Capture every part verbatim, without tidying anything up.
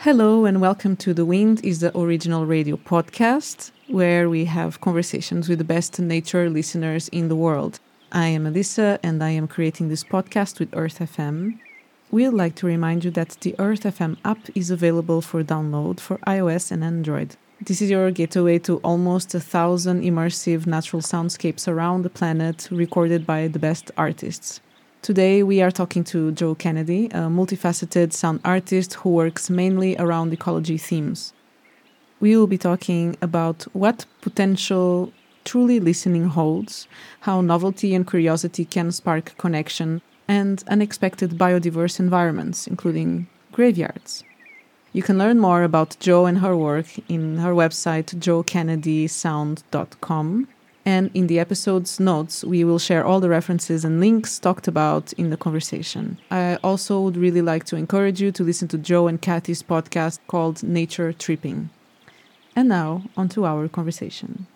Hello and welcome to The Wind is the Original Radio podcast, where we have conversations with the best nature listeners in the world. I am Alyssa and I am creating this podcast with Earth F M. We'd like to remind you that the Earth F M app is available for download for iOS and Android. This is your gateway to almost a thousand immersive natural soundscapes around the planet recorded by the best artists. Today we are talking to Joe Kennedy, a multifaceted sound artist who works mainly around ecology themes. We will be talking about what potential truly listening holds, how novelty and curiosity can spark connection, and unexpected biodiverse environments, including graveyards. You can learn more about Joe and her work in her website joe kennedy sound dot com. And in the episode's notes, we will share all the references and links talked about in the conversation. I also would really like to encourage you to listen to Joe and Kathy's podcast called Nature Tripping. And now, on to our conversation.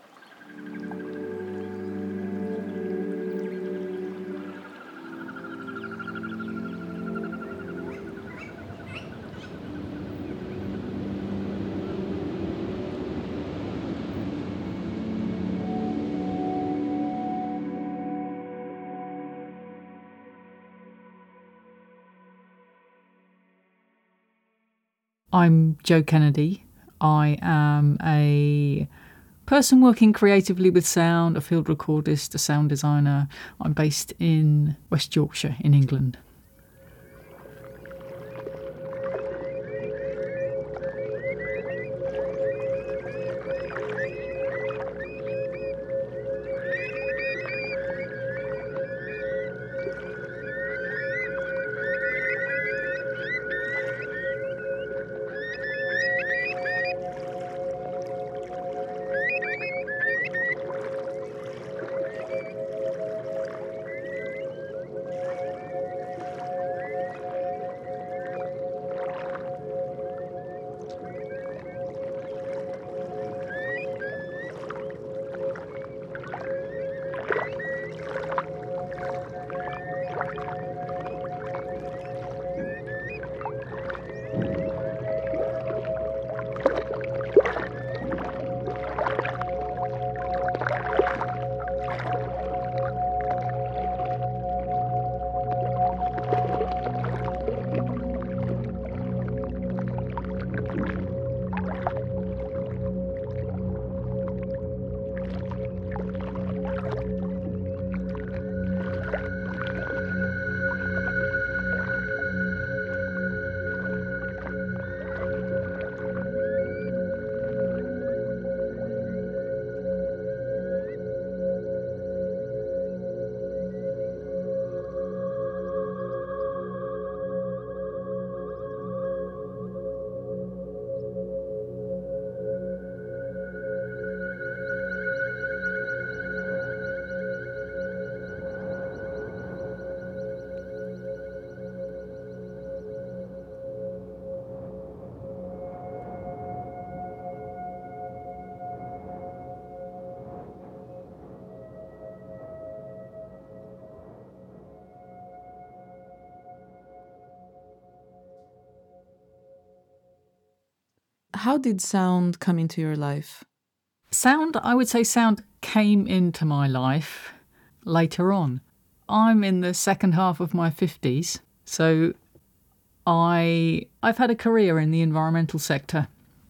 I'm Joe Kennedy. I am a person working creatively with sound, a field recordist, a sound designer. I'm based in West Yorkshire in England. How did sound come into your life? Sound, I would say sound came into my life later on. I'm in the second half of my fifties, so I, I've had a career in the environmental sector.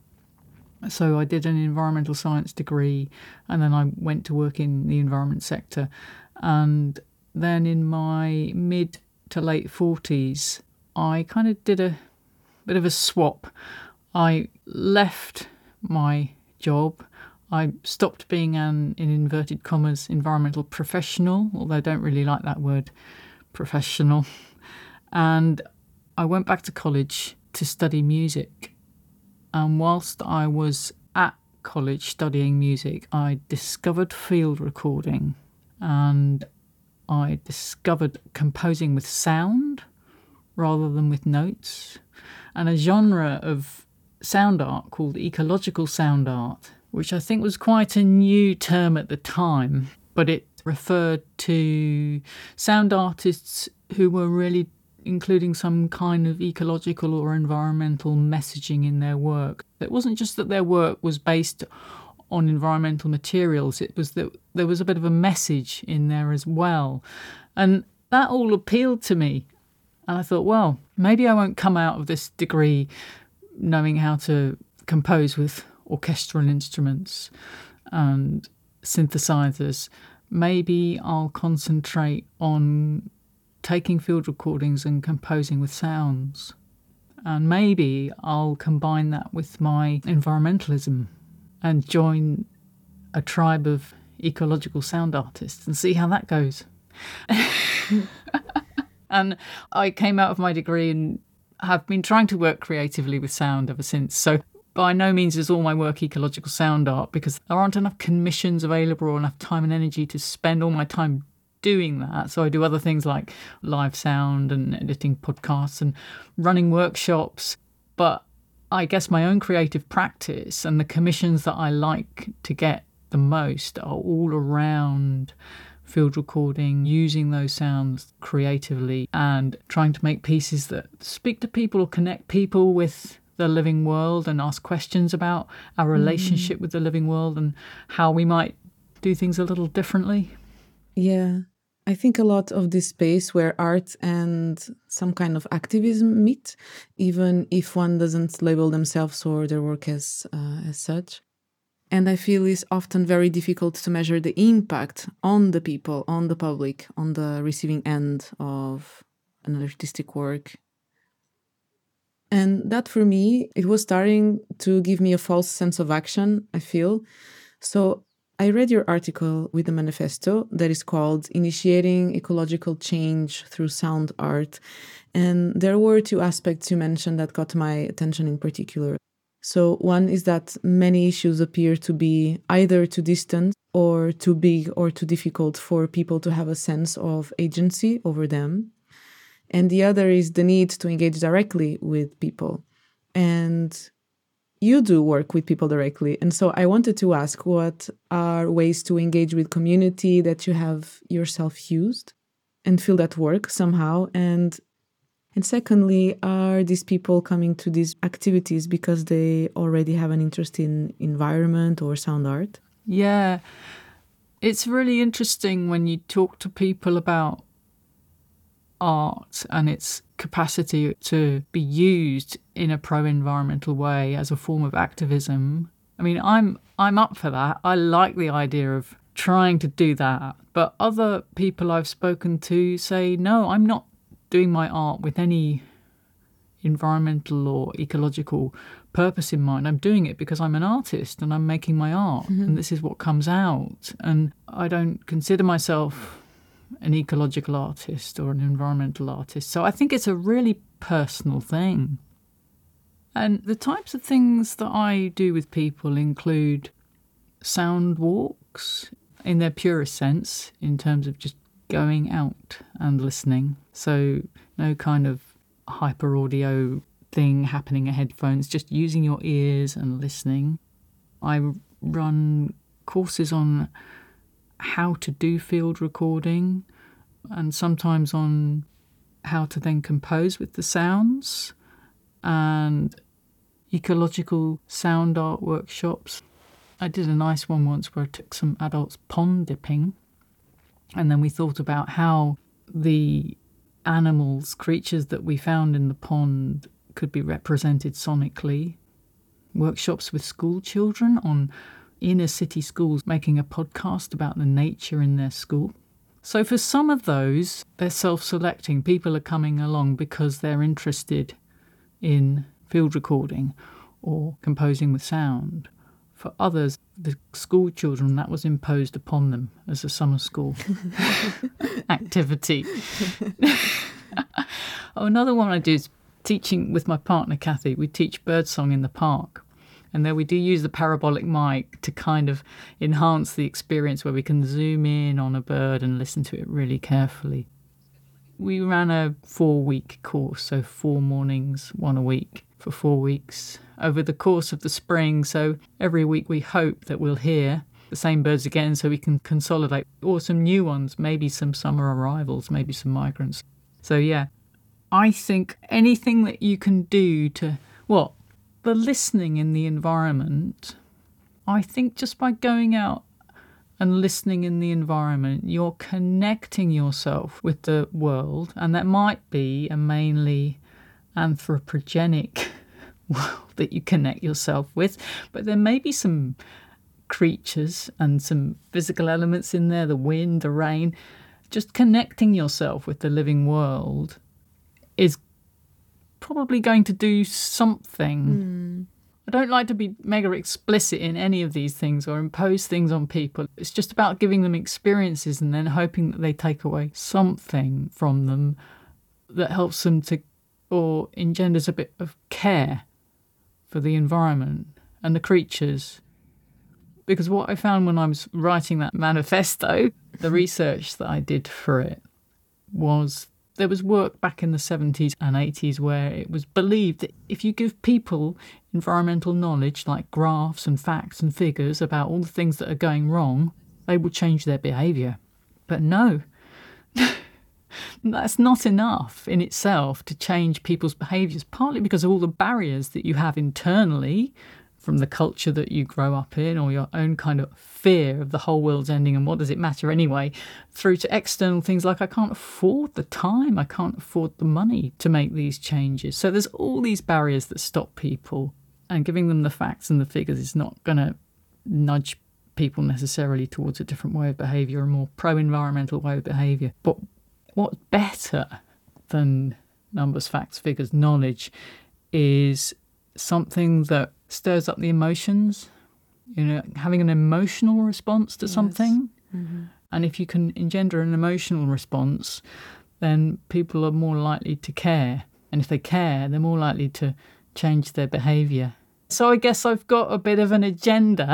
So I did an environmental science degree and then I went to work in the environment sector. And then in my mid to late forties, I kind of did a bit of a swap. I left my job. I stopped being an, in inverted commas, environmental professional, although I don't really like that word, professional. And I went back to college to study music. And whilst I was at college studying music, I discovered field recording and I discovered composing with sound rather than with notes, and a genre of sound art called ecological sound art, which I think was quite a new term at the time, but it referred to sound artists who were really including some kind of ecological or environmental messaging in their work. It wasn't just that their work was based on environmental materials, it was that there was a bit of a message in there as well. And that all appealed to me. And I thought, well, maybe I won't come out of this degree knowing how to compose with orchestral instruments and synthesizers. Maybe I'll concentrate on taking field recordings and composing with sounds. And maybe I'll combine that with my environmentalism and join a tribe of ecological sound artists and see how that goes. And I came out of my degree and have been trying to work creatively with sound ever since. So by no means is all my work ecological sound art, because there aren't enough commissions available or enough time and energy to spend all my time doing that. So I do other things like live sound and editing podcasts and running workshops. But I guess my own creative practice and the commissions that I like to get the most are all around field recording, using those sounds creatively and trying to make pieces that speak to people or connect people with the living world and ask questions about our relationship mm. with the living world and how we might do things a little differently. Yeah, I think a lot of this space where art and some kind of activism meet, even if one doesn't label themselves or their work as uh, as such. And I feel it's often very difficult to measure the impact on the people, on the public, on the receiving end of an artistic work. And that for me, it was starting to give me a false sense of action, I feel. So I read your article with the manifesto that is called Initiating Ecological Change Through Sound Art. And there were two aspects you mentioned that got my attention in particular. So one is that many issues appear to be either too distant or too big or too difficult for people to have a sense of agency over them. And the other is the need to engage directly with people. And you do work with people directly. And so I wanted to ask, what are ways to engage with community that you have yourself used and feel that work somehow? And and secondly, are these people coming to these activities because they already have an interest in environment or sound art? Yeah, it's really interesting when you talk to people about art and its capacity to be used in a pro-environmental way as a form of activism. I mean, I'm I'm up for that. I like the idea of trying to do that. But other people I've spoken to say, no, I'm not doing my art with any environmental or ecological purpose in mind. I'm doing it because I'm an artist and I'm making my art mm-hmm. and this is what comes out. And I don't consider myself an ecological artist or an environmental artist. So I think it's a really personal thing. And the types of things that I do with people include sound walks in their purest sense, in terms of just going out and listening. So no kind of hyper audio thing happening in headphones, just using your ears and listening. I run courses on how to do field recording and sometimes on how to then compose with the sounds, and ecological sound art workshops. I did a nice one once where I took some adults pond dipping, and then we thought about how the animals, creatures that we found in the pond could be represented sonically. Workshops with school children on inner city schools making a podcast about the nature in their school. So for some of those, they're self-selecting. People are coming along because they're interested in field recording or composing with sound. For others, the school children, that was imposed upon them as a summer school activity. Oh, another one I do is teaching with my partner, Kathy. We teach birdsong in the park. And then we do use the parabolic mic to kind of enhance the experience where we can zoom in on a bird and listen to it really carefully. We ran a four-week course, so four mornings, one a week, for four weeks over the course of the spring. So every week we hope that we'll hear the same birds again so we can consolidate, or some new ones, maybe some summer arrivals, maybe some migrants. So yeah, I think anything that you can do to, what, the listening in the environment, I think just by going out and listening in the environment, you're connecting yourself with the world, and that might be a mainly anthropogenic world that you connect yourself with, but there may be some creatures and some physical elements in there, the wind, the rain. Just connecting yourself with the living world is probably going to do something. Mm. I don't like to be mega explicit in any of these things or impose things on people. It's just about giving them experiences and then hoping that they take away something from them that helps them to, or engenders a bit of care for the environment and the creatures. Because what I found when I was writing that manifesto, the research that I did for it, was there was work back in the seventies and eighties where it was believed that if you give people environmental knowledge like graphs and facts and figures about all the things that are going wrong, they will change their behaviour. But no, that's not enough in itself to change people's behaviours, partly because of all the barriers that you have internally from the culture that you grow up in, or your own kind of fear of the whole world's ending and what does it matter anyway, through to external things like I can't afford the time, I can't afford the money to make these changes. So there's all these barriers that stop people, and giving them the facts and the figures is not going to nudge people necessarily towards a different way of behaviour, a more pro-environmental way of behaviour. But what's better than numbers, facts, figures, knowledge is something that stirs up the emotions, you know, having an emotional response to Yes. something. Mm-hmm. And if you can engender an emotional response, then people are more likely to care. And if they care, they're more likely to change their behaviour. So I guess I've got a bit of an agenda,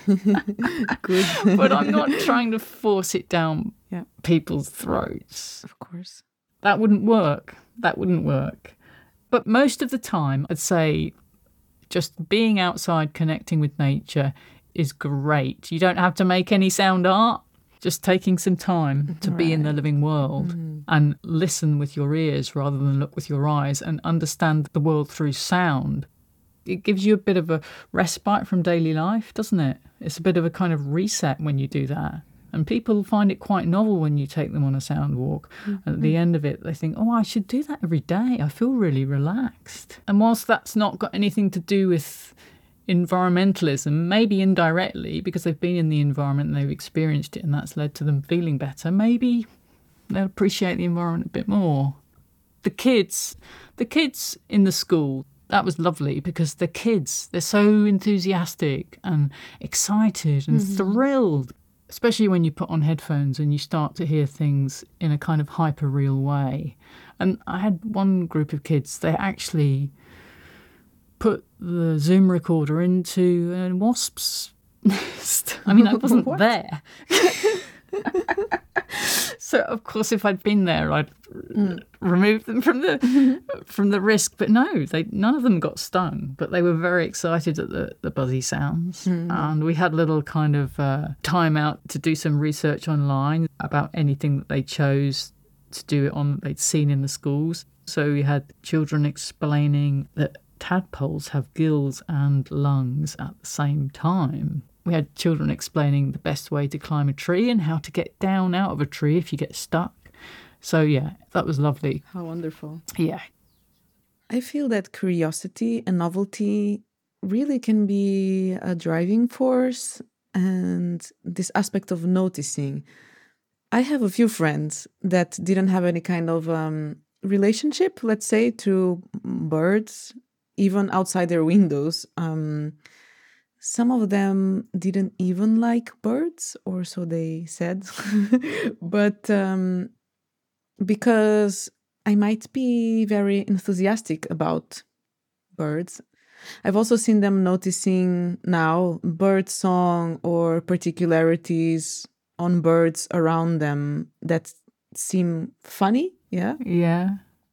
Good. but I'm not trying to force it down Yeah. people's throats. Of course. That wouldn't work. That wouldn't work. But most of the time, I'd say just being outside, connecting with nature is great. You don't have to make any sound art. Just taking some time to be in the living world Mm-hmm. and listen with your ears rather than look with your eyes and understand the world through sound. It gives you a bit of a respite from daily life, doesn't it? It's a bit of a kind of reset when you do that. And people find it quite novel when you take them on a sound walk. Mm-hmm. And at the end of it, they think, oh, I should do that every day. I feel really relaxed. And whilst that's not got anything to do with environmentalism, maybe indirectly, because they've been in the environment and they've experienced it and that's led to them feeling better, maybe they'll appreciate the environment a bit more. The kids, the kids in the school, that was lovely because the kids, they're so enthusiastic and excited and Mm-hmm. thrilled, especially when you put on headphones and you start to hear things in a kind of hyper-real way. And I had one group of kids, they actually put the Zoom recorder into a wasp's nest. I mean, I wasn't What? there. So, of course, if I'd been there, I'd Mm. remove them from the from the risk. But no, they none of them got stung. But they were very excited at the, the buzzy sounds. Mm. And we had a little kind of uh, time out to do some research online about anything that they chose to do it on that they'd seen in the schools. So we had children explaining that tadpoles have gills and lungs at the same time. We had children explaining the best way to climb a tree and how to get down out of a tree if you get stuck. So, yeah, that was lovely. How wonderful. Yeah. I feel that curiosity and novelty really can be a driving force, and this aspect of noticing. I have a few friends that didn't have any kind of um, relationship, let's say, to birds, even outside their windows. Um, some of them didn't even like birds, or so they said. But um, because I might be very enthusiastic about birds, I've also seen them noticing now bird song or particularities on birds around them that seem funny, yeah? Yeah.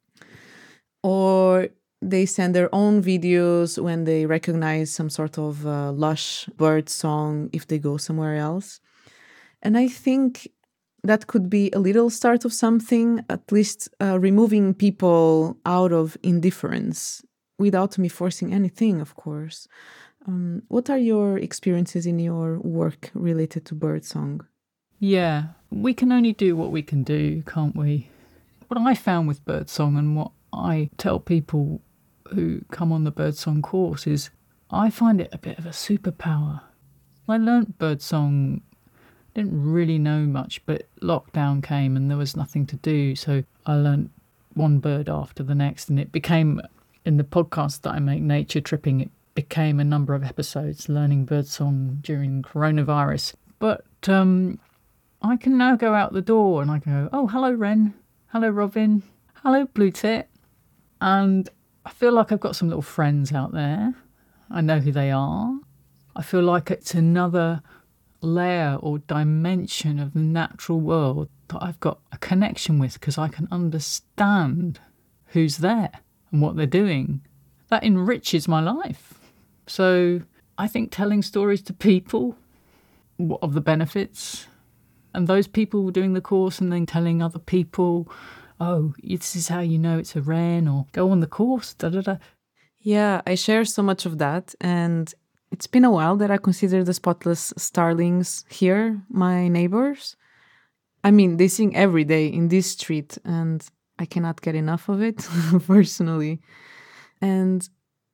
Or they send their own videos when they recognize some sort of uh, lush bird song if they go somewhere else. And I think that could be a little start of something, at least uh, removing people out of indifference without me forcing anything, of course. Um, what are your experiences in your work related to birdsong? Yeah, we can only do what we can do, can't we? What I found with birdsong and what I tell people who come on the birdsong course is I find it a bit of a superpower. I learnt birdsong, didn't really know much, but lockdown came and there was nothing to do, so I learnt one bird after the next, and it became, in the podcast that I make, Nature Tripping, it became a number of episodes learning birdsong during coronavirus. But um, I can now go out the door and I can go, oh, hello wren, hello robin, hello blue tit, and I feel like I've got some little friends out there. I know who they are. I feel like it's another layer or dimension of the natural world that I've got a connection with because I can understand who's there and what they're doing. That enriches my life. So I think telling stories to people of the benefits, and those people doing the course and then telling other people, oh, this is how you know it's a wren, or go on the course, da da da. Yeah, I share so much of that, and it's been a while that I consider the spotless starlings here my neighbors. I mean, they sing every day in this street, and I cannot get enough of it, personally. And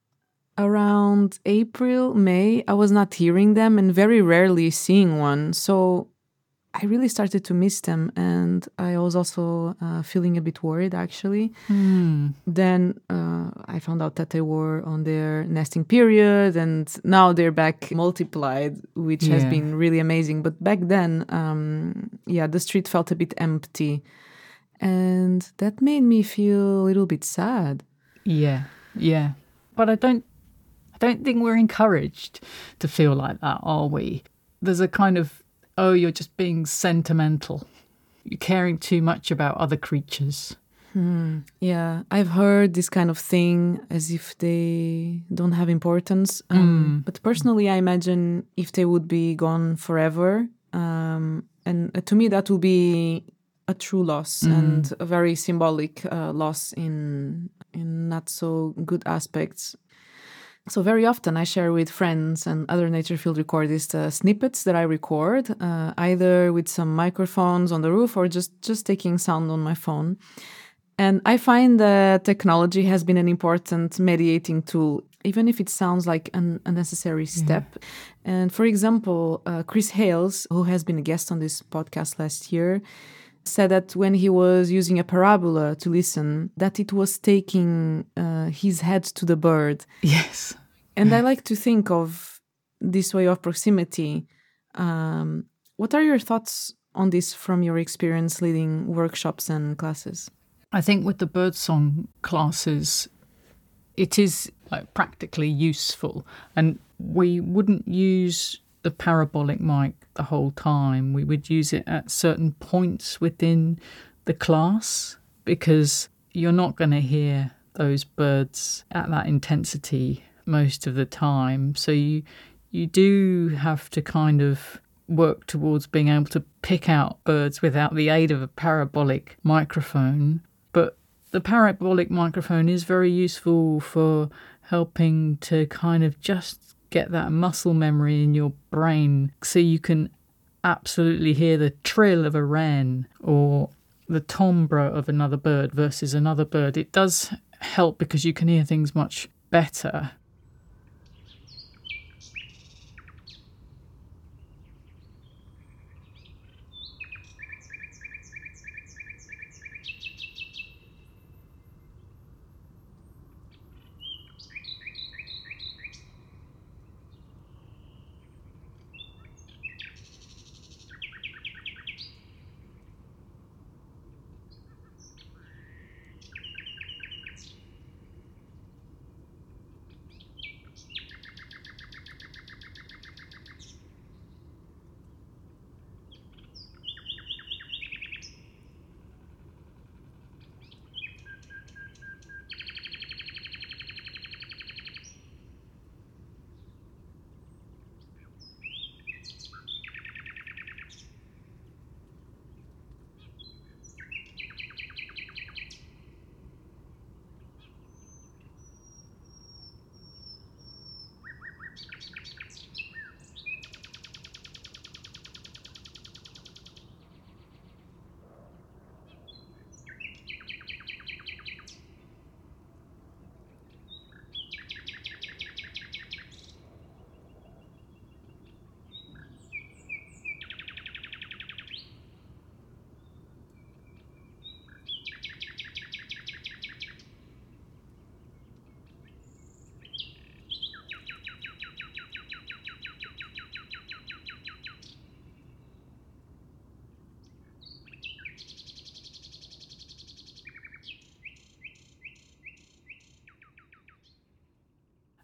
around April, May, I was not hearing them and very rarely seeing one. So I really started to miss them. And I was also uh, feeling a bit worried, actually. Mm. Then uh, I found out that they were on their nesting period, and now they're back multiplied, which Yeah. has been really amazing. But back then, um, yeah, the street felt a bit empty. And that made me feel a little bit sad. Yeah, yeah. But I don't I don't think we're encouraged to feel like that, are we? There's a kind of, oh, you're just being sentimental. You're caring too much about other creatures. Hmm. Yeah, I've heard this kind of thing as if they don't have importance. Um, Mm. But personally, I imagine if they would be gone forever, um, and uh, to me, that would be a true loss Mm. and a very symbolic uh, loss in in not so good aspects. So very often I share with friends and other nature field recordists uh, snippets that I record, uh, either with some microphones on the roof or just, just taking sound on my phone. And I find that technology has been an important mediating tool, even if it sounds like an unnecessary step. Yeah. And for example, uh, Chris Hales, who has been a guest on this podcast last year, said that when he was using a parabola to listen, that it was taking uh, his head to the bird. Yes. And I like to think of this way of proximity. Um, what are your thoughts on this from your experience leading workshops and classes? I think with the birdsong classes, it is like practically useful, and we wouldn't use the parabolic mic the whole time. We would use it at certain points within the class because you're not going to hear those birds at that intensity most of the time. So you you do have to kind of work towards being able to pick out birds without the aid of a parabolic microphone. But the parabolic microphone is very useful for helping to kind of just get that muscle memory in your brain so you can absolutely hear the trill of a wren or the timbre of another bird versus another bird. It does help because you can hear things much better.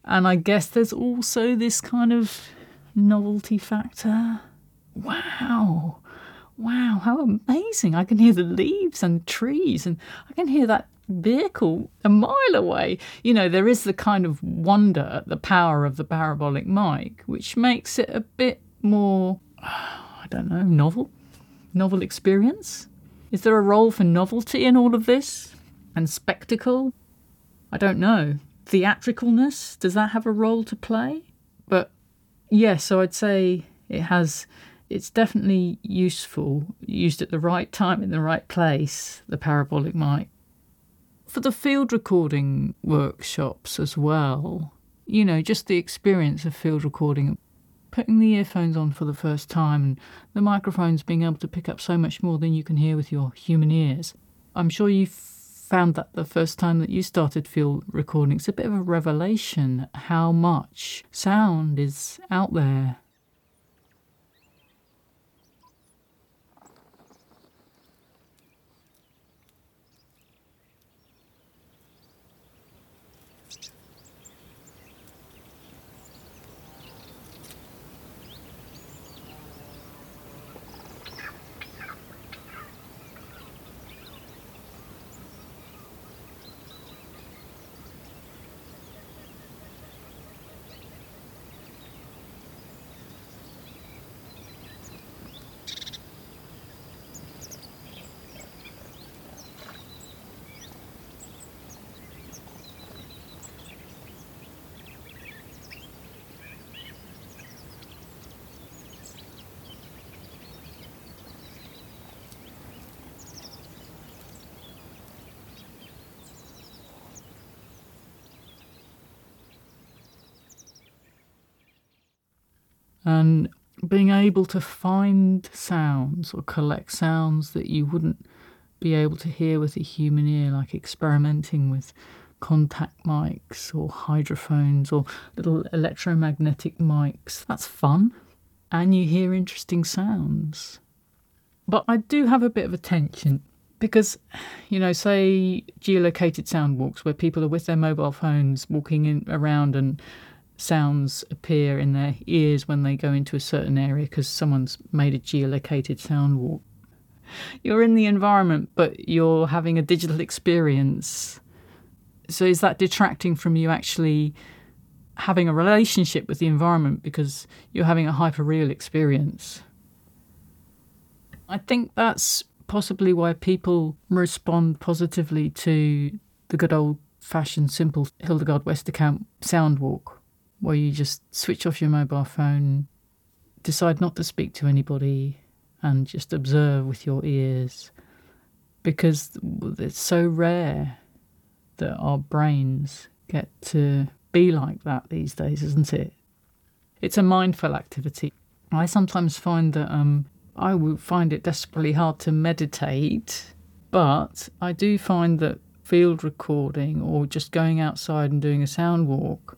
And I guess there's also this kind of novelty factor. Wow. Wow, how amazing. I can hear the leaves and trees, and I can hear that vehicle a mile away. You know, there is the kind of wonder at the power of the parabolic mic, which makes it a bit more, I don't know, novel? Novel experience? Is there a role for novelty in all of this? And spectacle? I don't know. Theatricalness? Does that have a role to play? But yeah, so I'd say it has, it's definitely useful, used at the right time in the right place, the parabolic mic. For the field recording workshops as well, you know, just the experience of field recording, putting the earphones on for the first time and the microphones being able to pick up so much more than you can hear with your human ears. I'm sure you found that the first time that you started field recording. It's a bit of a revelation how much sound is out there. And being able to find sounds or collect sounds that you wouldn't be able to hear with a human ear, like experimenting with contact mics or hydrophones or little electromagnetic mics. That's fun. And you hear interesting sounds. But I do have a bit of a tension because, you know, say geolocated sound walks where people are with their mobile phones walking in around and sounds appear in their ears when they go into a certain area because someone's made a geolocated sound walk. You're in the environment, but you're having a digital experience. So is that detracting from you actually having a relationship with the environment because you're having a hyper-real experience? I think that's possibly why people respond positively to the good old-fashioned, simple Hildegard Westerkamp sound walk, where you just switch off your mobile phone, decide not to speak to anybody, and just observe with your ears. Because it's so rare that our brains get to be like that these days, isn't it? It's a mindful activity. I sometimes find that um, I would find it desperately hard to meditate, but I do find that field recording or just going outside and doing a sound walk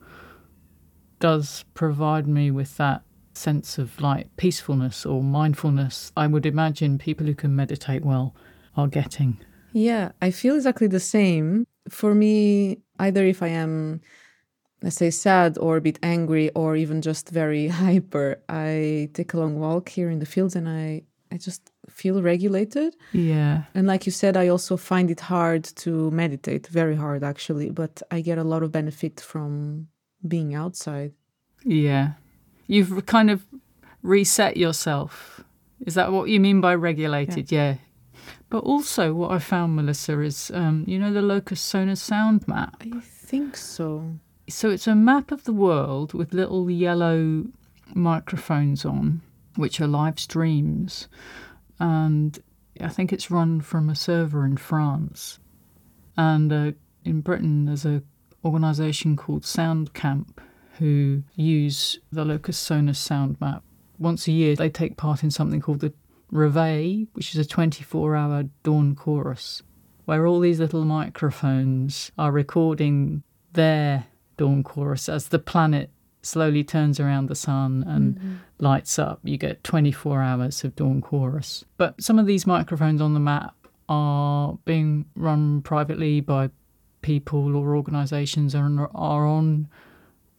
does provide me with that sense of like peacefulness or mindfulness I would imagine people who can meditate well are getting. Yeah, I feel exactly the same. For me, either if I am, let's say, sad or a bit angry or even just very hyper, I take a long walk here in the fields and I, I just feel regulated. Yeah. And like you said, I also find it hard to meditate, very hard actually, but I get a lot of benefit from being outside. Yeah. You've kind of reset yourself. Is that what you mean by regulated? Yeah. yeah. But also what I found, Melissa, is, um, you know, the Locus Sonus sound map? I think so. So it's a map of the world with little yellow microphones on, which are live streams. And I think it's run from a server in France. And uh, in Britain, there's an organisation called SoundCamp who use the Locus Sonus sound map. Once a year, they take part in something called the Reveille, which is a twenty-four hour dawn chorus, where all these little microphones are recording their dawn chorus as the planet slowly turns around the sun and mm-hmm. lights up. You get twenty-four hours of dawn chorus. But some of these microphones on the map are being run privately by people or organisations and are on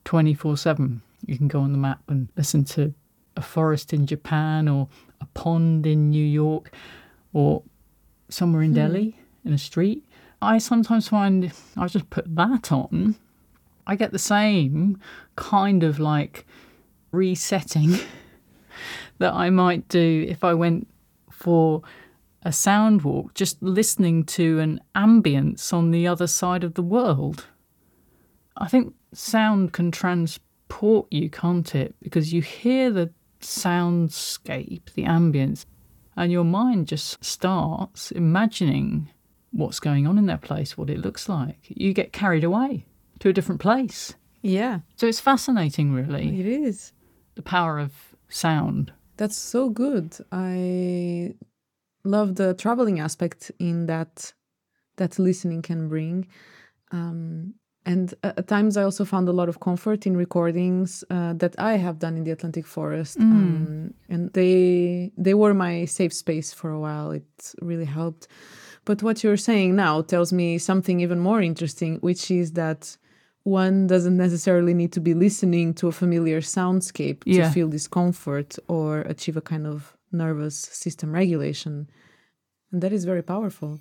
twenty-four seven. You can go on the map and listen to a forest in Japan or a pond in New York or somewhere in hmm. Delhi in a street. I sometimes find I just put that on. I get the same kind of like resetting that I might do if I went for a sound walk, just listening to an ambience on the other side of the world. I think sound can transport you, can't it? Because you hear the soundscape, the ambience, and your mind just starts imagining what's going on in that place, what it looks like. You get carried away to a different place. Yeah. So it's fascinating, really. It is. The power of sound. That's so good. I love the traveling aspect in that that listening can bring. Um, and at times I also found a lot of comfort in recordings uh, that I have done in the Atlantic forest. Mm. Um, and they they were my safe space for a while. It really helped. But what you're saying now tells me something even more interesting, which is that one doesn't necessarily need to be listening to a familiar soundscape yeah. to feel discomfort or achieve a kind of nervous system regulation. And that is very powerful.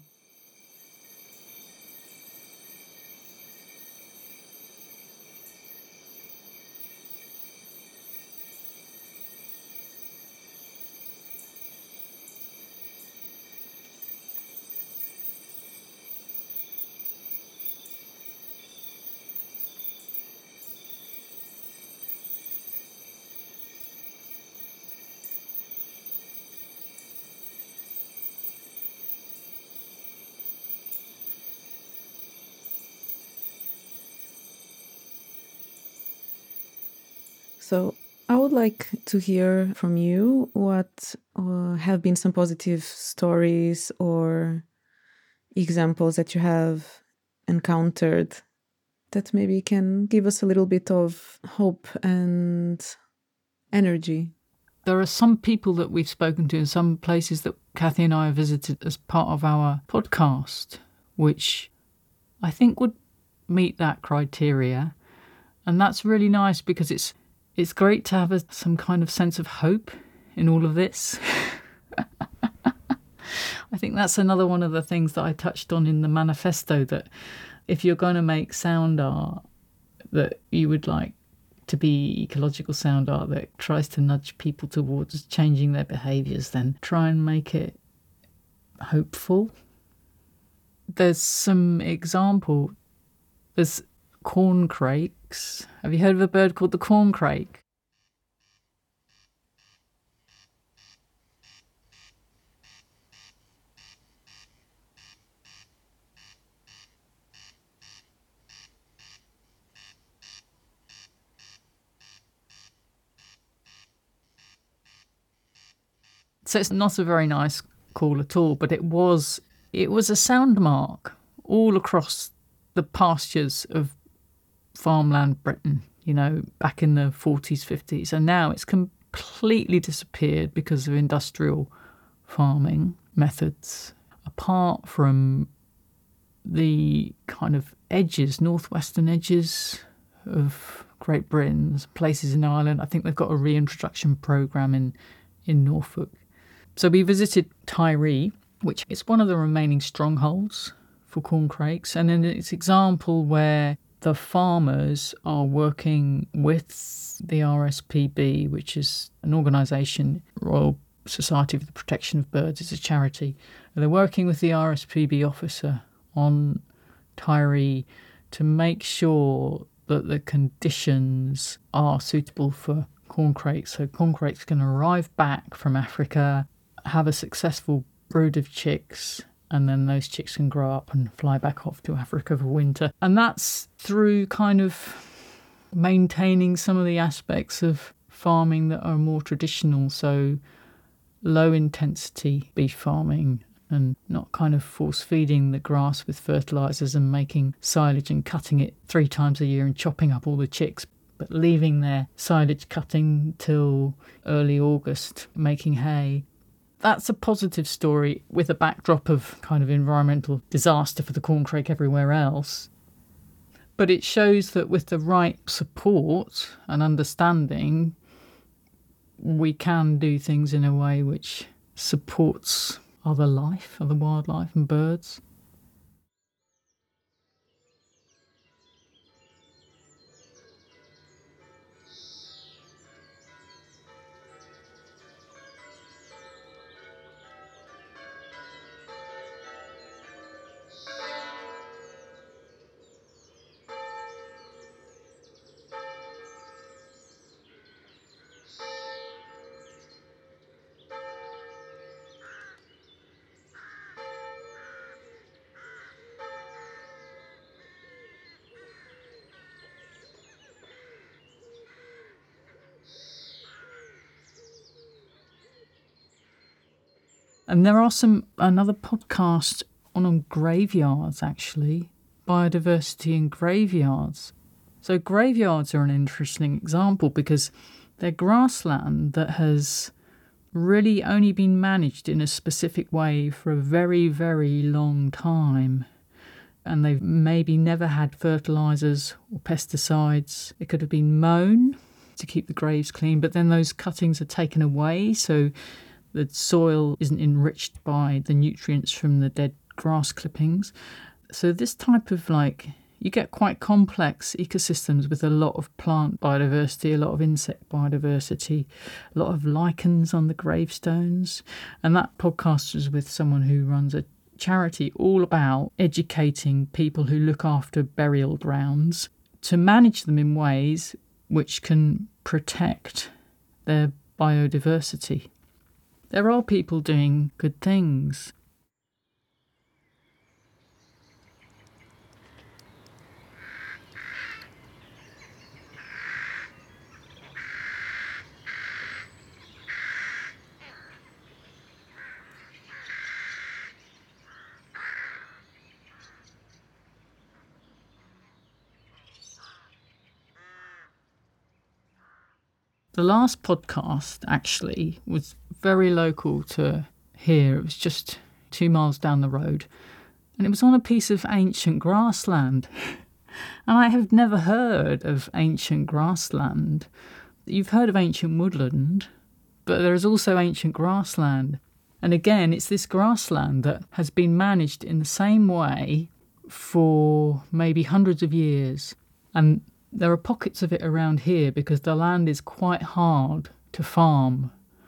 So I would like to hear from you what uh, have been some positive stories or examples that you have encountered that maybe can give us a little bit of hope and energy. There are some people that we've spoken to in some places that Kathy and I have visited as part of our podcast, which I think would meet that criteria. And that's really nice because it's It's great to have a, some kind of sense of hope in all of this. I think that's another one of the things that I touched on in the manifesto, that if you're going to make sound art that you would like to be ecological sound art that tries to nudge people towards changing their behaviours, then try and make it hopeful. There's some example. There's corncrakes. Have you heard of a bird called the corncrake? So it's not a very nice call at all, but it was it was a sound mark all across the pastures of farmland Britain, you know, back in the forties, fifties. And now it's completely disappeared because of industrial farming methods. Apart from the kind of edges, northwestern edges of Great Britain, places in Ireland. I think they've got a reintroduction programme in, in Norfolk. So we visited Tiree, which is one of the remaining strongholds for corncrakes. And then it's an example where the farmers are working with the R S P B, which is an organisation, Royal Society for the Protection of Birds. It's a charity. And they're working with the R S P B officer on Tiree to make sure that the conditions are suitable for corncrakes. So corncrakes can arrive back from Africa, have a successful brood of chicks, and then those chicks can grow up and fly back off to Africa for winter. And that's through kind of maintaining some of the aspects of farming that are more traditional, so low intensity beef farming and not kind of force feeding the grass with fertilisers and making silage and cutting it three times a year and chopping up all the chicks, but leaving their silage cutting till early August, making hay. That's a positive story with a backdrop of kind of environmental disaster for the corncrake everywhere else. But it shows that with the right support and understanding, we can do things in a way which supports other life, other wildlife and birds. And there are some, another podcast on, on graveyards, actually, biodiversity in graveyards. So graveyards are an interesting example because they're grassland that has really only been managed in a specific way for a very, very long time. And they've maybe never had fertilisers or pesticides. It could have been mown to keep the graves clean, but then those cuttings are taken away, so the soil isn't enriched by the nutrients from the dead grass clippings. So this type of, like, you get quite complex ecosystems with a lot of plant biodiversity, a lot of insect biodiversity, a lot of lichens on the gravestones. And that podcast was with someone who runs a charity all about educating people who look after burial grounds to manage them in ways which can protect their biodiversity. There are people doing good things. The last podcast, actually, was very local to here. It was just two miles down the road. And it was on a piece of ancient grassland. And I have never heard of ancient grassland. You've heard of ancient woodland, but there is also ancient grassland. And again, it's this grassland that has been managed in the same way for maybe hundreds of years. And there are pockets of it around here because the land is quite hard to farm.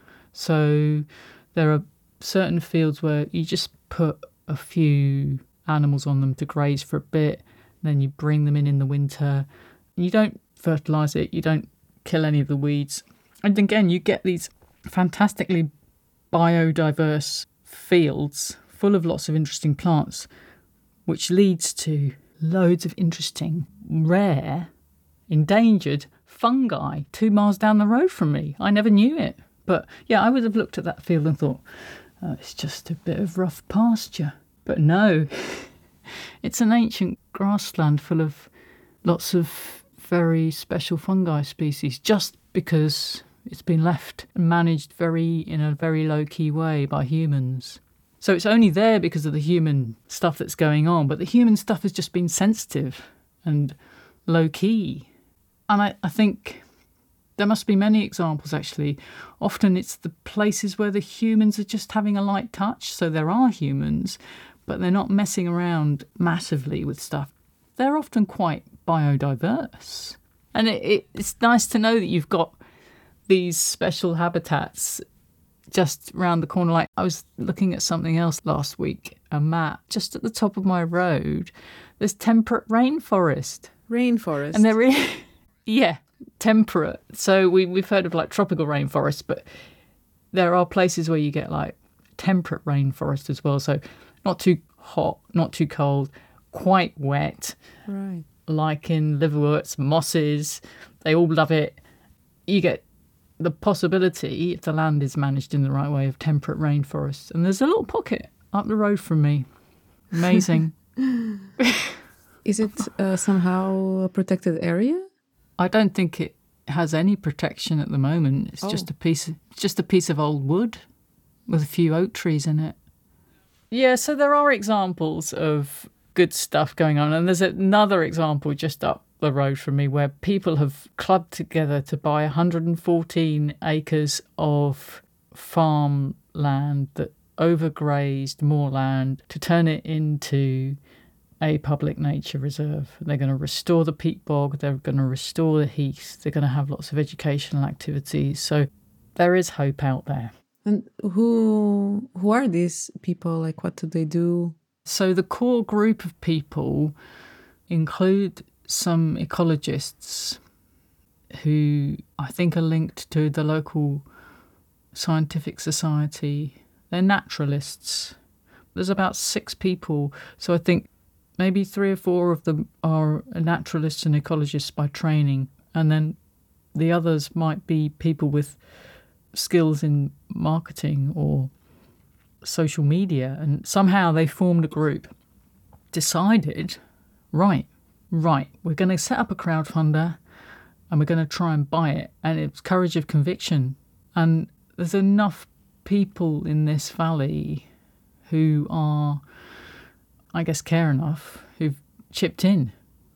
So there are certain fields where you just put a few animals on them to graze for a bit, then you bring them in in the winter. You don't fertilise it, you don't kill any of the weeds. And again, you get these fantastically biodiverse fields full of lots of interesting plants, which leads to loads of interesting, rare, endangered fungi two miles down the road from me. I never knew it. But yeah, I would have looked at that field and thought, oh, it's just a bit of rough pasture. But no, it's an ancient grassland full of lots of very special fungi species, just because it's been left and managed very in a very low-key way by humans. So it's only there because of the human stuff that's going on, but the human stuff has just been sensitive and low-key. And I, I think there must be many examples, actually. Often it's the places where the humans are just having a light touch. So there are humans, but they're not messing around massively with stuff. They're often quite biodiverse. And it, it, it's nice to know that you've got these special habitats just round the corner. Like, I was looking at something else last week, a map. Just at the top of my road, there's temperate rainforest. Rainforest? And there is... Yeah, temperate. So we, we've heard of like tropical rainforests, but there are places where you get like temperate rainforest as well. So not too hot, not too cold, quite wet. Right. Like in liverworts, mosses, they all love it. You get the possibility, if the land is managed in the right way, of temperate rainforests. And there's a little pocket up the road from me. Amazing. Is it uh, somehow a protected area? I don't think it has any protection at the moment. It's oh. just a piece of, just a piece of old wood with a few oak trees in it. Yeah, so there are examples of good stuff going on. And there's another example just up the road from me where people have clubbed together to buy one hundred fourteen acres of farmland that overgrazed moorland to turn it into a public nature reserve. They're going to restore the peat bog, they're going to restore the heath, they're going to have lots of educational activities. So there is hope out there. And who who are these people? Like, what do they do? So the core group of people include some ecologists who I think are linked to the local scientific society. They're naturalists. There's about six people. So I think maybe three or four of them are naturalists and ecologists by training. And then the others might be people with skills in marketing or social media. And somehow they formed a group, decided, right, right, we're going to set up a crowdfunder and we're going to try and buy it. And it's courage of conviction. And there's enough people in this valley who are, I guess, care enough, who've chipped in.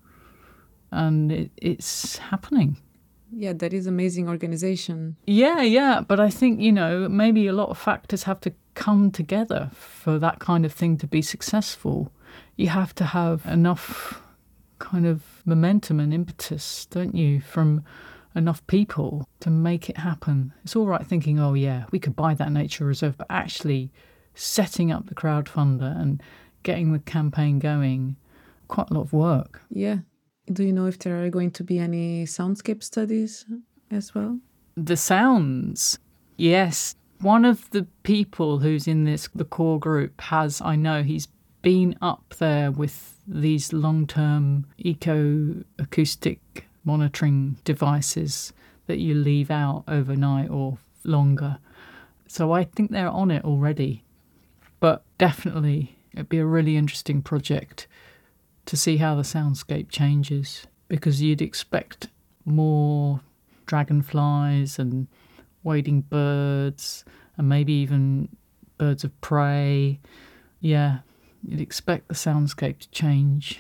And it, it's happening. Yeah, that is amazing organization. Yeah, yeah. But I think, you know, maybe a lot of factors have to come together for that kind of thing to be successful. You have to have enough kind of momentum and impetus, don't you, from enough people to make it happen. It's all right thinking, oh yeah, we could buy that nature reserve, but actually setting up the crowdfunder and getting the campaign going, quite a lot of work. Yeah. Do you know if there are going to be any soundscape studies as well? The sounds, yes. One of the people who's in this, the core group, has, I know, he's been up there with these long-term eco-acoustic monitoring devices that you leave out overnight or longer. So I think they're on it already. But definitely it'd be a really interesting project to see how the soundscape changes, because you'd expect more dragonflies and wading birds and maybe even birds of prey. Yeah, you'd expect the soundscape to change.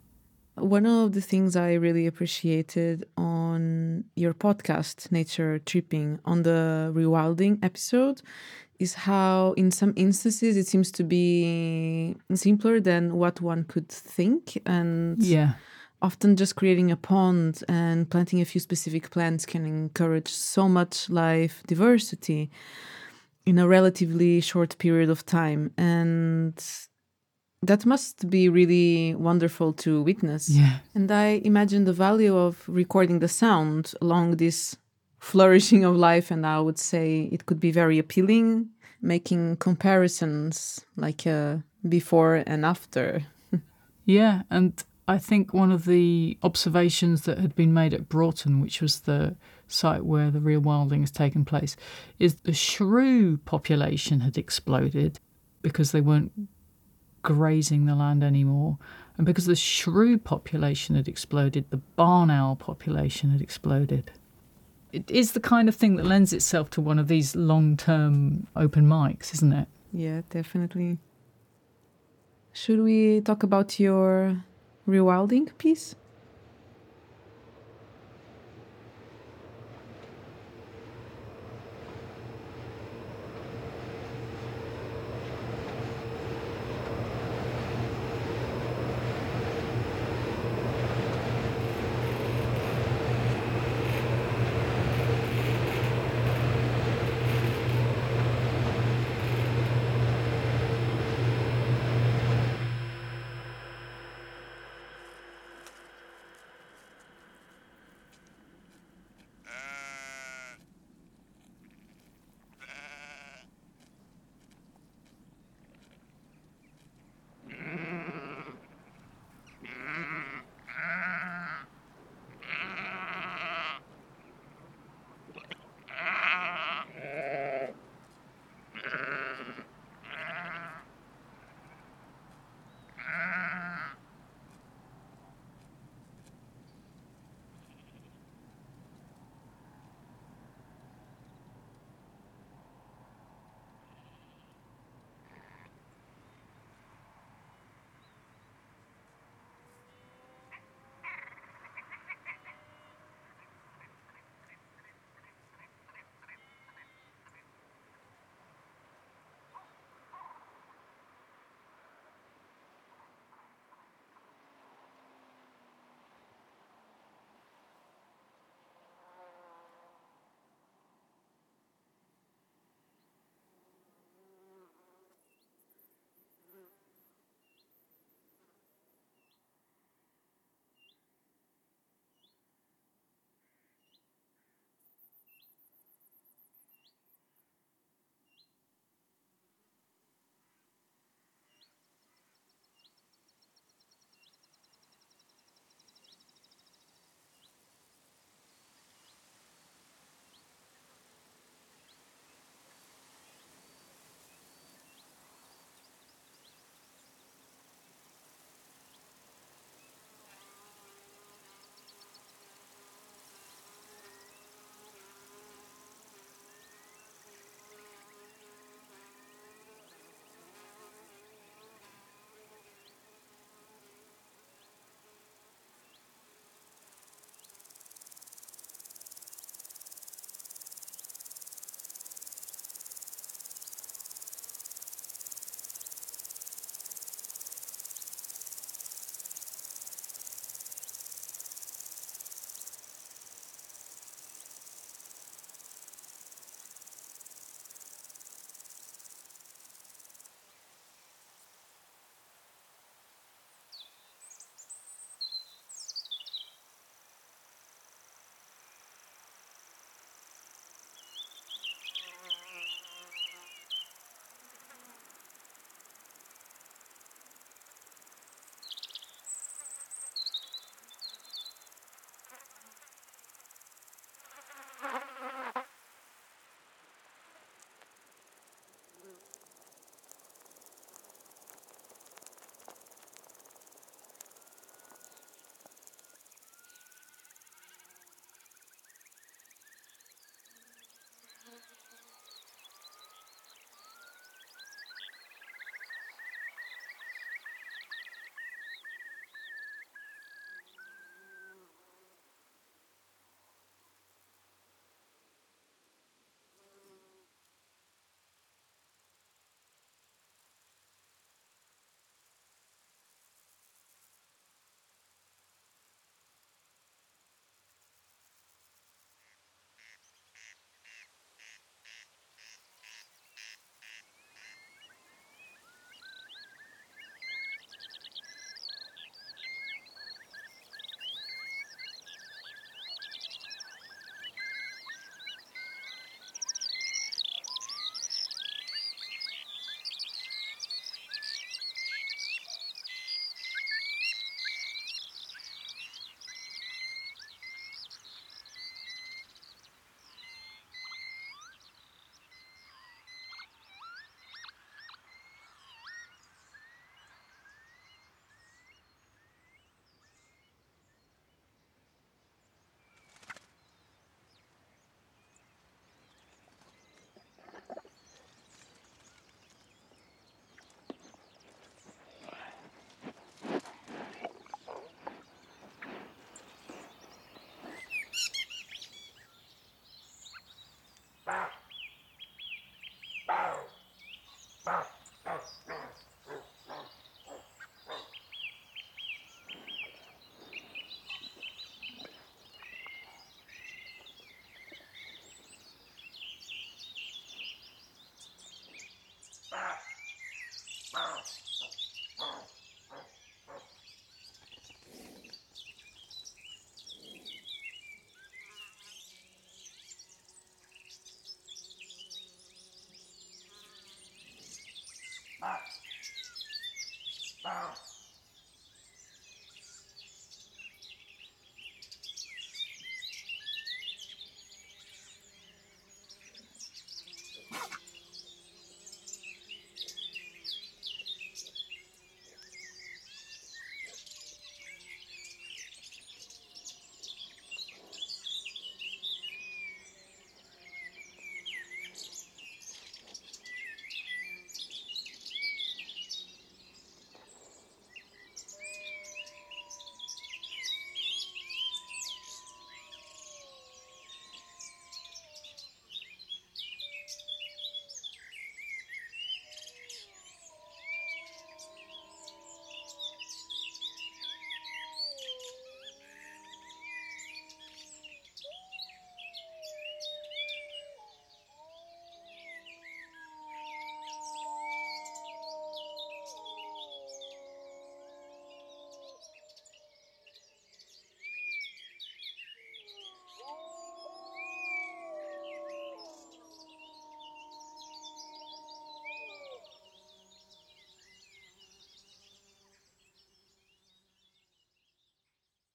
One of the things I really appreciated on your podcast, Nature Tripping, on the rewilding episode, is how in some instances it seems to be simpler than what one could think. And yeah, often just creating a pond and planting a few specific plants can encourage so much life diversity in a relatively short period of time. And that must be really wonderful to witness. Yeah. And I imagine the value of recording the sound along this flourishing of life, and I would say it could be very appealing, making comparisons like a before and after. Yeah, and I think one of the observations that had been made at Broughton, which was the site where the rewilding has taken place, is the shrew population had exploded because they weren't grazing the land anymore. And because the shrew population had exploded, the barn owl population had exploded. It is the kind of thing that lends itself to one of these long-term open mics, isn't it? Yeah, definitely. Should we talk about your rewilding piece?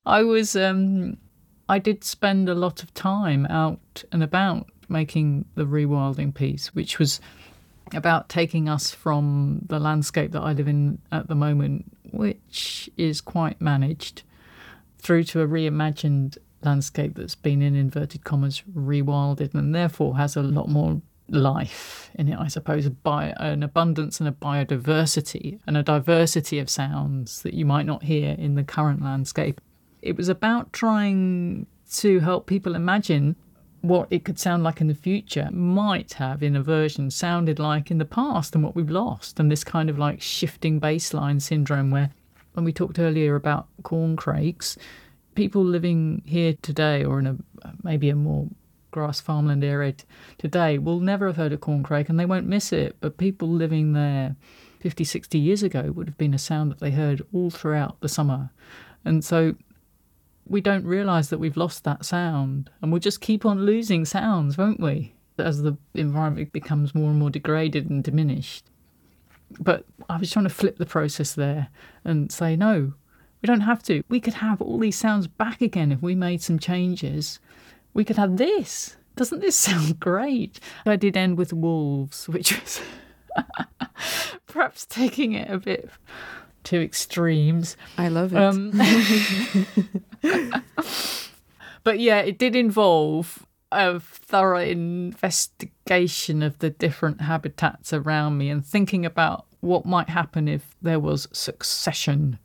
I was, um, I did spend a lot of time out and about making the rewilding piece, which was about taking us from the landscape that I live in at the moment, which is quite managed, through to a reimagined landscape that's been, in inverted commas, rewilded, and therefore has a lot more life in it, I suppose, a bio, an abundance and a biodiversity and a diversity of sounds that you might not hear in the current landscape. It was about trying to help people imagine what it could sound like in the future, might have in a version sounded like in the past and what we've lost, and this kind of like shifting baseline syndrome where, when we talked earlier about corncrakes, people living here today or in a maybe a more grass farmland area t- today will never have heard a corncrake and they won't miss it, but people living there fifty, sixty years ago would have been a sound that they heard all throughout the summer. And so we don't realise that we've lost that sound, and we'll just keep on losing sounds, won't we, as the environment becomes more and more degraded and diminished. But I was trying to flip the process there and say, no, we don't have to. We could have all these sounds back again if we made some changes. We could have this. Doesn't this sound great? I did end with wolves, which was perhaps taking it a bit to extremes. I love it. Um, but yeah, it did involve a thorough investigation of the different habitats around me and thinking about what might happen if there was succession,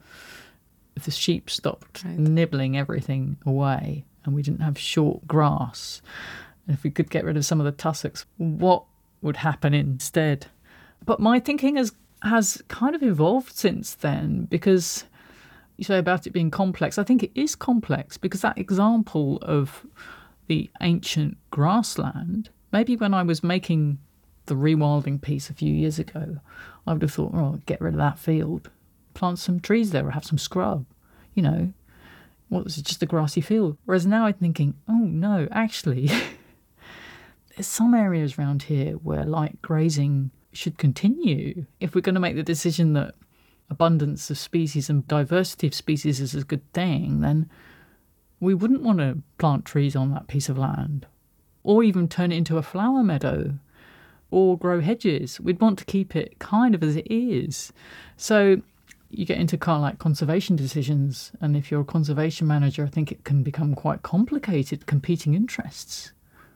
if the sheep stopped right. nibbling everything away and we didn't have short grass, and if we could get rid of some of the tussocks, what would happen instead? But my thinking has has kind of evolved since then, because you say about it being complex. I think it is complex because that example of the ancient grassland, maybe when I was making the rewilding piece a few years ago, I would have thought, oh, get rid of that field, plant some trees there or have some scrub, you know. What was it, just a grassy field? Whereas now I'm thinking, oh no, actually, there's some areas around here where light grazing should continue. If we're going to make the decision that abundance of species and diversity of species is a good thing, then we wouldn't want to plant trees on that piece of land or even turn it into a flower meadow or grow hedges. We'd want to keep it kind of as it is. So you get into kind of like conservation decisions, and if you're a conservation manager, I think it can become quite complicated, competing interests.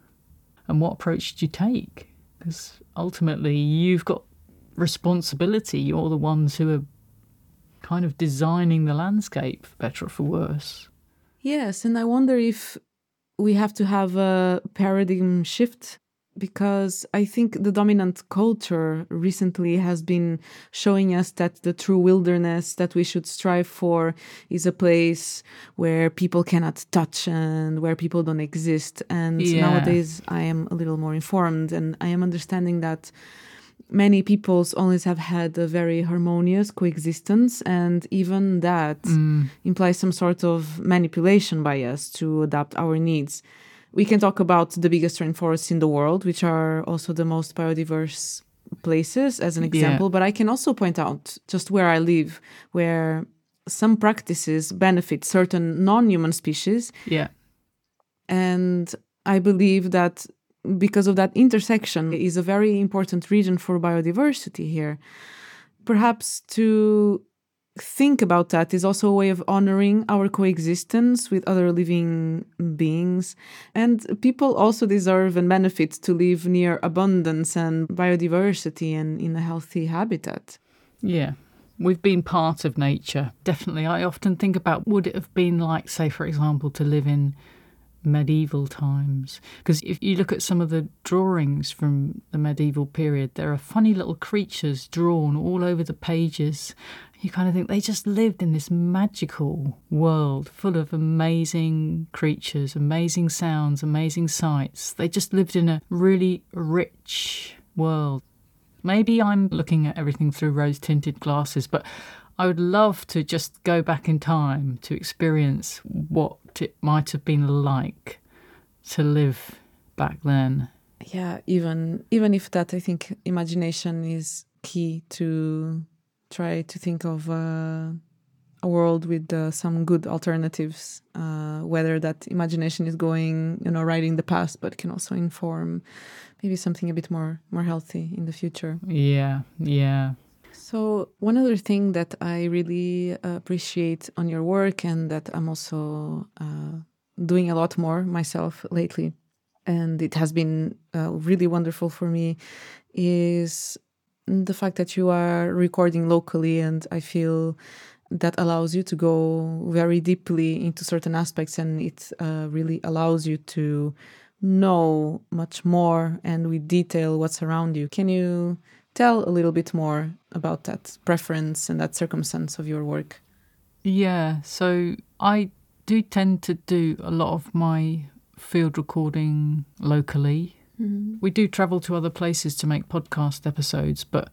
And what approach do you take? Because ultimately you've got responsibility. You're the ones who are kind of designing the landscape, for better or for worse. Yes, and I wonder if we have to have a paradigm shift, because I think the dominant culture recently has been showing us that the true wilderness that we should strive for is a place where people cannot touch and where people don't exist. And Yeah. nowadays I am a little more informed, and I am understanding that many peoples always have had a very harmonious coexistence, and even that Mm. implies some sort of manipulation by us to adapt our needs. We can talk about the biggest rainforests in the world, which are also the most biodiverse places, as an example. Yeah. But I can also point out just where I live, where some practices benefit certain non-human species. Yeah. And I believe that because of that intersection is a very important region for biodiversity here. Perhaps to think about that is also a way of honoring our coexistence with other living beings. And people also deserve and benefit to live near abundance and biodiversity and in a healthy habitat. Yeah. We've been part of nature. Definitely. I often think about, would it have been like, say, for example, to live in medieval times? Because if you look at some of the drawings from the medieval period, there are funny little creatures drawn all over the pages. You kind of think they just lived in this magical world full of amazing creatures, amazing sounds, amazing sights. They just lived in a really rich world. Maybe I'm looking at everything through rose-tinted glasses, but I would love to just go back in time to experience what it might have been like to live back then. Yeah, even even if that, I think imagination is key to try to think of uh, a world with uh, some good alternatives, uh, whether that imagination is going, you know, right in the past, but can also inform maybe something a bit more more healthy in the future. Yeah, yeah. So one other thing that I really appreciate on your work, and that I'm also uh, doing a lot more myself lately, and it has been uh, really wonderful for me, is the fact that you are recording locally, and I feel that allows you to go very deeply into certain aspects, and it uh, really allows you to know much more and with detail what's around you. Can you tell a little bit more about that preference and that circumstance of your work? Yeah, so I do tend to do a lot of my field recording locally. Mm-hmm. We do travel to other places to make podcast episodes, but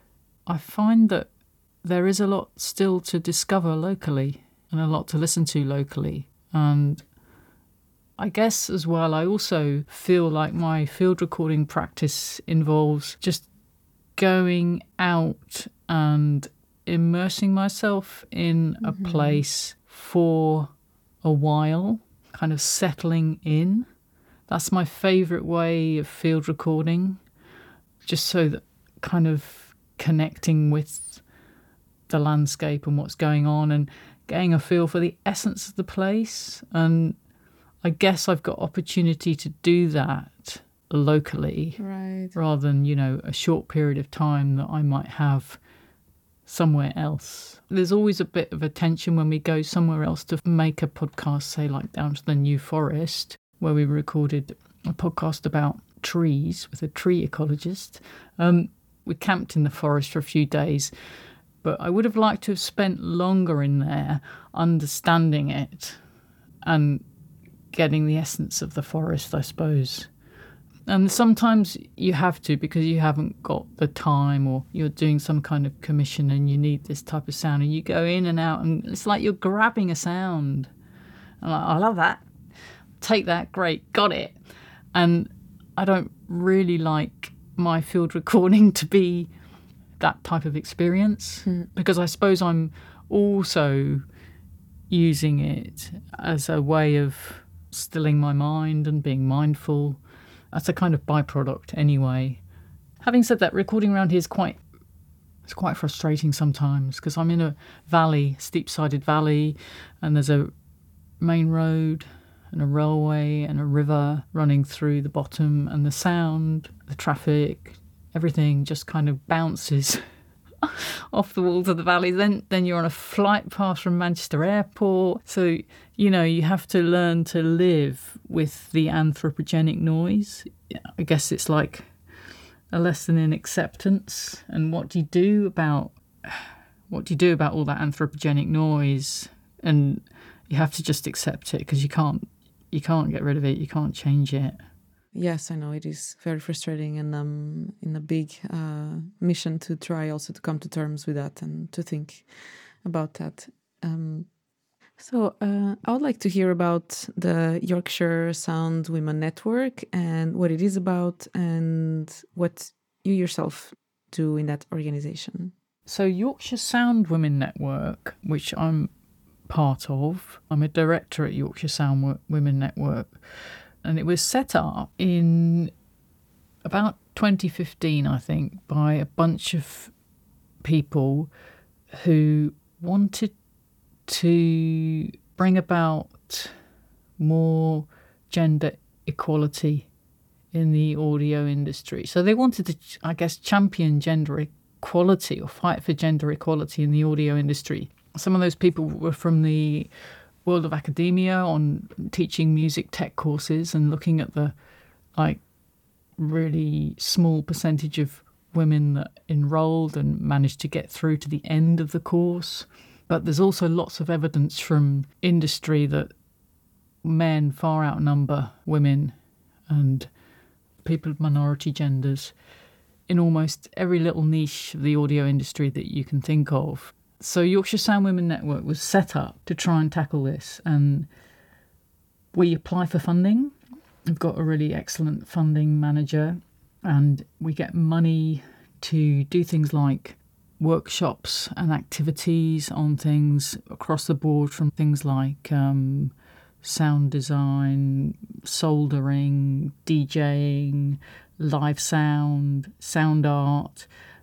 I find that there is a lot still to discover locally and a lot to listen to locally. And I guess as well, I also feel like my field recording practice involves just going out and immersing myself in a mm-hmm. place for a while, kind of settling in. That's my favourite way of field recording, just so that kind of connecting with the landscape and what's going on and getting a feel for the essence of the place. And I guess I've got opportunity to do that locally, right, rather than, you know, a short period of time that I might have somewhere else. There's always a bit of a tension when we go somewhere else to make a podcast, say like down to the New Forest, where we recorded a podcast about trees with a tree ecologist. Um, we camped in the forest for a few days, but I would have liked to have spent longer in there understanding it and getting the essence of the forest, I suppose. And sometimes you have to, because you haven't got the time, or you're doing some kind of commission and you need this type of sound, and you go in and out and it's like you're grabbing a sound. I'm like, I love that. Take that, great, got it. And I don't really like my field recording to be that type of experience, mm. because I suppose I'm also using it as a way of stilling my mind and being mindful. That's a kind of byproduct anyway. Having said that, recording around here is quite it's quite frustrating sometimes, because I'm in a valley, steep-sided valley, and there's a main road and a railway and a river running through the bottom, and the sound, the traffic, everything just kind of bounces off the walls of the valley. Then then you're on a flight path from Manchester Airport. So, you know, you have to learn to live with the anthropogenic noise. I guess it's like a lesson in acceptance. And what do you do about what do you do about all that anthropogenic noise? And you have to just accept it, because you can't you can't get rid of it. You can't change it. Yes, I know it is very frustrating, and I'm in a big uh, mission to try also to come to terms with that and to think about that. Um, so uh, I would like to hear about the Yorkshire Sound Women Network and what it is about and what you yourself do in that organization. So Yorkshire Sound Women Network, which I'm part of, I'm a director at Yorkshire Sound Women Network. And it was set up in about twenty fifteen, I think, by a bunch of people who wanted to bring about more gender equality in the audio industry. So they wanted to, I guess, champion gender equality or fight for gender equality in the audio industry. Some of those people were from the world of academia, on teaching music tech courses and looking at the like really small percentage of women that enrolled and managed to get through to the end of the course. But there's also lots of evidence from industry that men far outnumber women and people of minority genders in almost every little niche of the audio industry that you can think of. So Yorkshire Sound Women Network was set up to try and tackle this, and we apply for funding. We've got a really excellent funding manager, and we get money to do things like workshops and activities on things across the board, from things like um, sound design, soldering, DJing, live sound, sound art.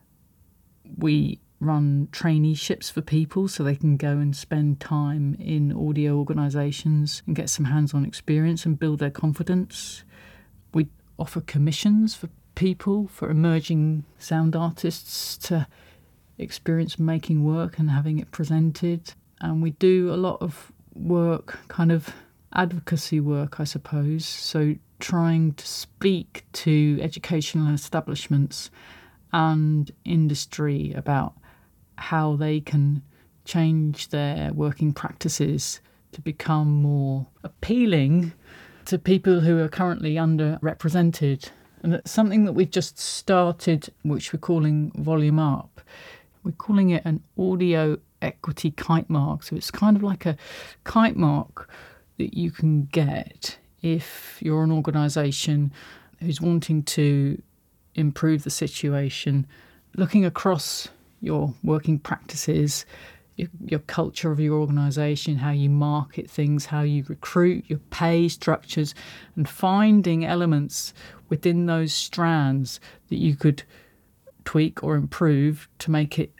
We run traineeships for people so they can go and spend time in audio organisations and get some hands-on experience and build their confidence. We offer commissions for people, for emerging sound artists to experience making work and having it presented. And we do a lot of work, kind of advocacy work, I suppose. So trying to speak to educational establishments and industry about how they can change their working practices to become more appealing to people who are currently underrepresented. And it's something that we've just started, which we're calling Volume Up. We're calling it an audio equity kite mark. So it's kind of like a kite mark that you can get if you're an organisation who's wanting to improve the situation, looking across your working practices, your, your culture of your organisation, how you market things, how you recruit, your pay structures, and finding elements within those strands that you could tweak or improve to make it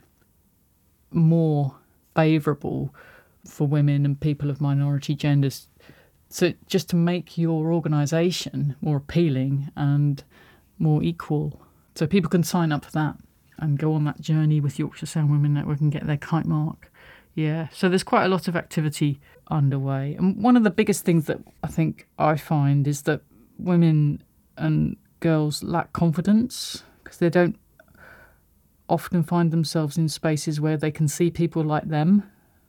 more favourable for women and people of minority genders. So just to make your organisation more appealing and more equal. So people can sign up for that and go on that journey with Yorkshire Sound Women Network and get their kite mark. Yeah, so there's quite a lot of activity underway. And one of the biggest things that I think I find is that women and girls lack confidence because they don't often find themselves in spaces where they can see people like them.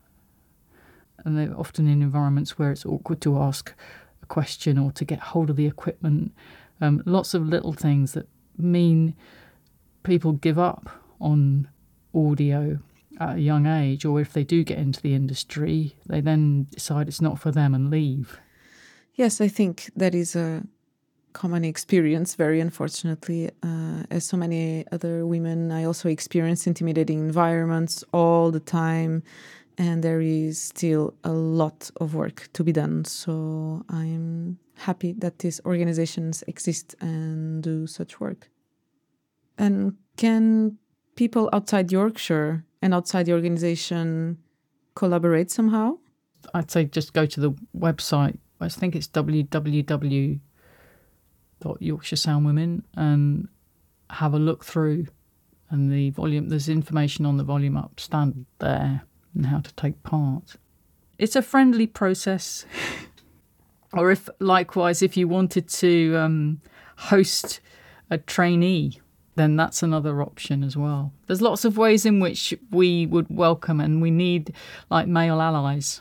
And they're often in environments where it's awkward to ask a question or to get hold of the equipment. Um, lots of little things that mean people give up on audio at a young age, or if they do get into the industry, they then decide it's not for them and leave. Yes, I think that is a common experience, very unfortunately. Uh, as so many other women, I also experience intimidating environments all the time, and there is still a lot of work to be done. So I'm happy that these organizations exist and do such work. And can people outside Yorkshire and outside the organization collaborate somehow? I'd say just go to the website. I think it's w w w dot yorkshire sound women and have a look through. And the volume, there's information on the Volume Up standard there and how to take part. It's a friendly process. Or if likewise, if you wanted to um, host a trainee, then that's another option as well. There's lots of ways in which we would welcome, and we need like male allies.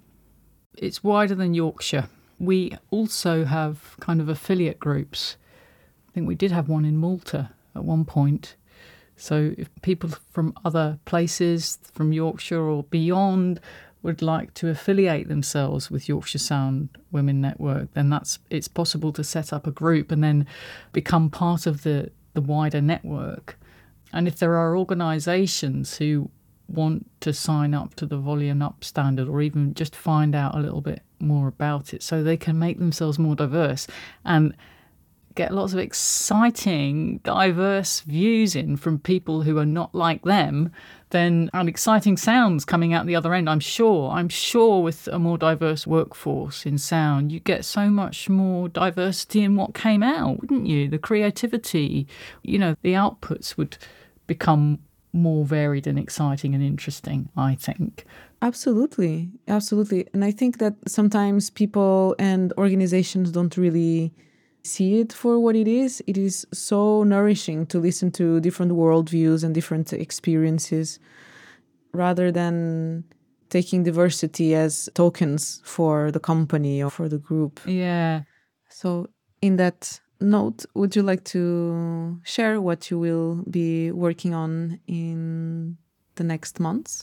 It's wider than Yorkshire. We also have kind of affiliate groups. I think we did have one in Malta at one point. So if people from other places, from Yorkshire or beyond, would like to affiliate themselves with Yorkshire Sound Women Network, then that's it's possible to set up a group and then become part of the, the wider network. And if there are organisations who want to sign up to the Volume Up standard or even just find out a little bit more about it so they can make themselves more diverse and get lots of exciting, diverse views in from people who are not like them, then and exciting sounds coming out the other end. I'm sure, I'm sure with a more diverse workforce in sound, you get so much more diversity in what came out, wouldn't you? The creativity, you know, the outputs would become more varied and exciting and interesting, I think. Absolutely, absolutely. And I think that sometimes people and organizations don't really see it for what it is. It is so nourishing to listen to different worldviews and different experiences rather than taking diversity as tokens for the company or for the group. Yeah. So in that note, would you like to share what you will be working on in the next months?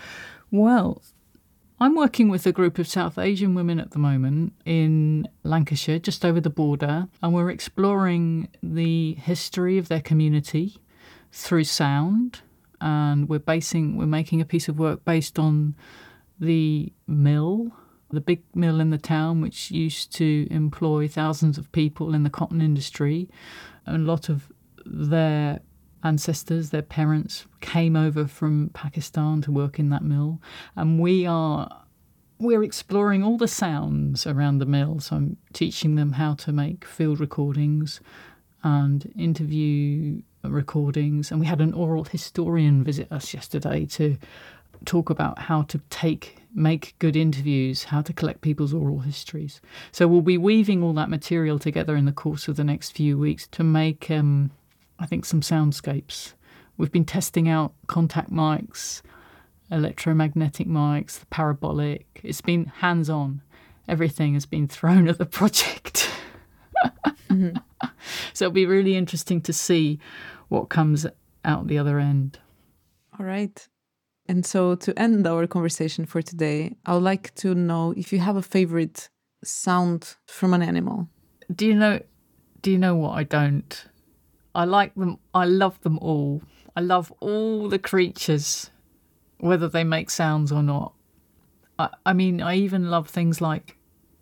Well, I'm working with a group of South Asian women at the moment in Lancashire, just over the border, and we're exploring the history of their community through sound and we're basing, we're making a piece of work based on the mill, the big mill in the town, which used to employ thousands of people in the cotton industry. And a lot of their ancestors, their parents, came over from Pakistan to work in that mill. And we are, we're exploring all the sounds around the mill. So I'm teaching them how to make field recordings and interview recordings. And we had an oral historian visit us yesterday to talk about how to take make good interviews, how to collect people's oral histories. So we'll be weaving all that material together in the course of the next few weeks to make, um, I think, some soundscapes. We've been testing out contact mics, electromagnetic mics, the parabolic. It's been hands-on. Everything has been thrown at the project. Mm-hmm. So it'll be really interesting to see what comes out the other end. All right. And so to end our conversation for today, I would like to know if you have a favorite sound from an animal. Do you know, do you know what? I don't. I like them. I love them all. I love all the creatures, whether they make sounds or not. I, I mean, I even love things like,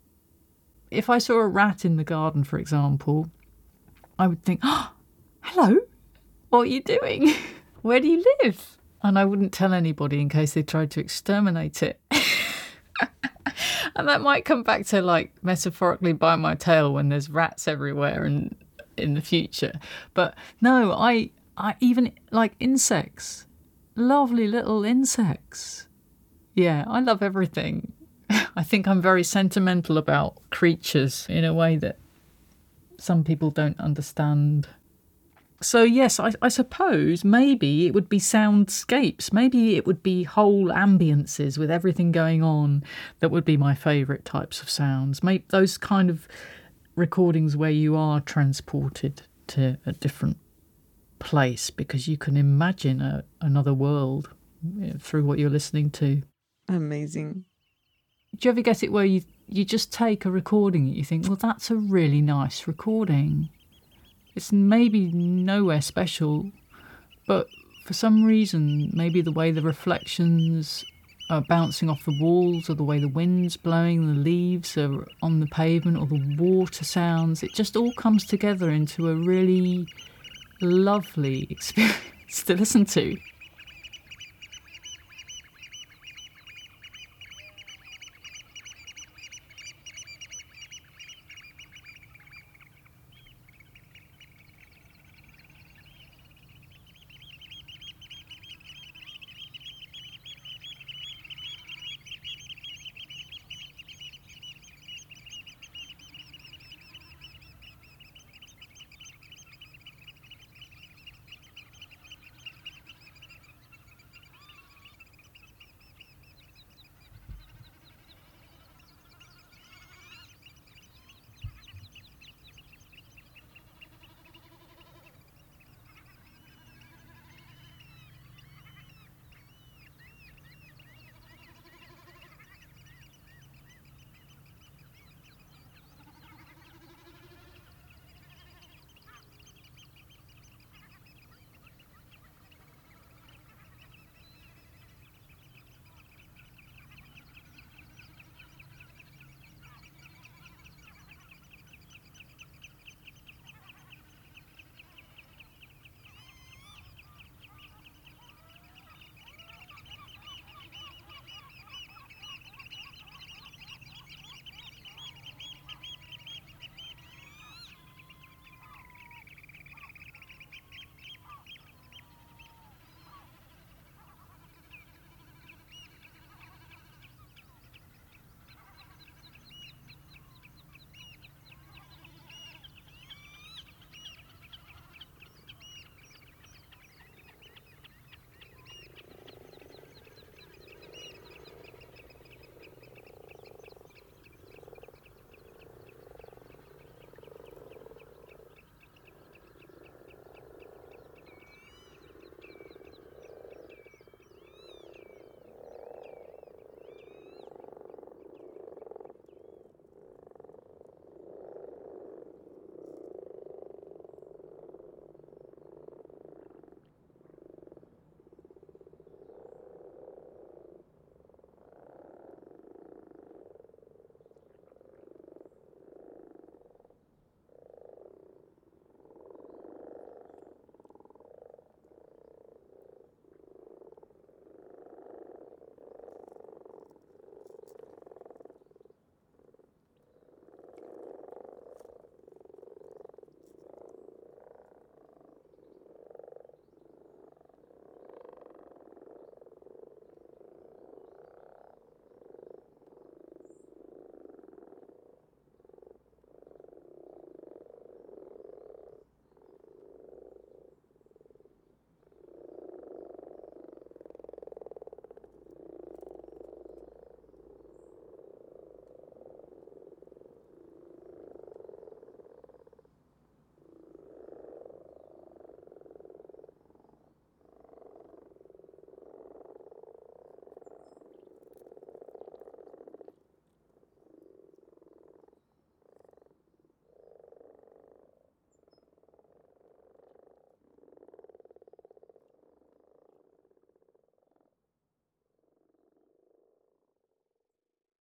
if I saw a rat in the garden, for example, I would think, oh, hello, what are you doing? Where do you live? And I wouldn't tell anybody in case they tried to exterminate it. And that might come back to, like, metaphorically bite my tail when there's rats everywhere and in the future. But no, I, I even like insects, lovely little insects. Yeah, I love everything. I think I'm very sentimental about creatures in a way that some people don't understand. So yes, I, I suppose maybe it would be soundscapes. Maybe it would be whole ambiences with everything going on that would be my favourite types of sounds. Maybe those kind of recordings where you are transported to a different place because you can imagine a, another world, you know, through what you're listening to. Amazing. Do you ever get it where you, you just take a recording and you think, well, that's a really nice recording. It's maybe nowhere special, but for some reason, maybe the way the reflections are bouncing off the walls or the way the wind's blowing, the leaves are on the pavement or the water sounds, it just all comes together into a really lovely experience to listen to.